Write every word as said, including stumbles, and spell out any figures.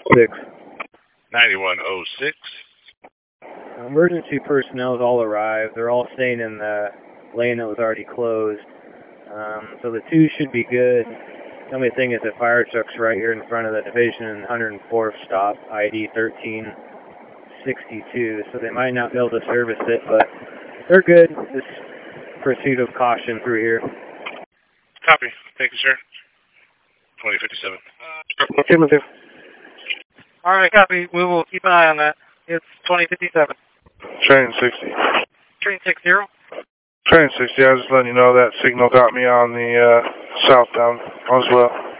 six. ninety-one oh six. Emergency personnel has all arrived. They're all staying in the lane that was already closed. Um, so the two should be good. The only thing is the fire truck's right here in front of the Division and one hundred fourth stop, I D thirteen sixty-two. So they might not be able to service it, but they're good. Just proceed with caution through here. Copy. Thank you, sir. twenty fifty-seven. Affirmative. All right, copy. We will keep an eye on that. It's twenty fifty-seven. Train sixty. Train six zero. Train sixty, I was just letting you know that signal got me on the uh, southbound as well.